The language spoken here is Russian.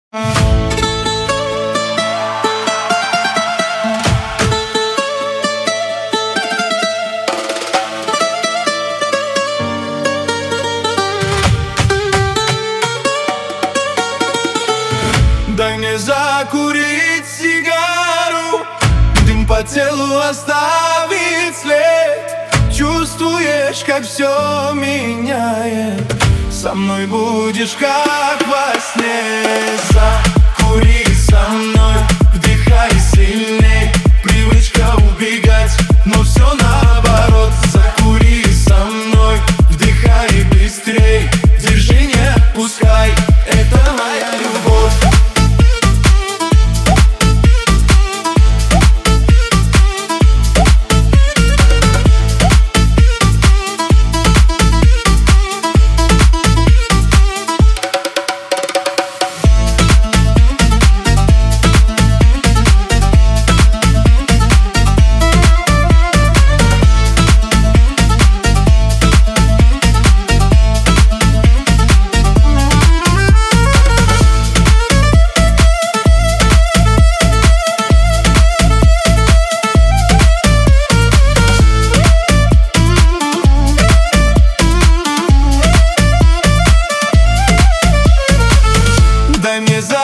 Дай мне закурить сигару, дым по телу оставит след. Чувствуешь, как все меняет, со мной будешь как во сне. Закури со мной, вдыхай сильней. Привычка убегать, но все наоборот. Закури со мной, вдыхай быстрей. Держи, не отпускай, это моя любовь. Дай мне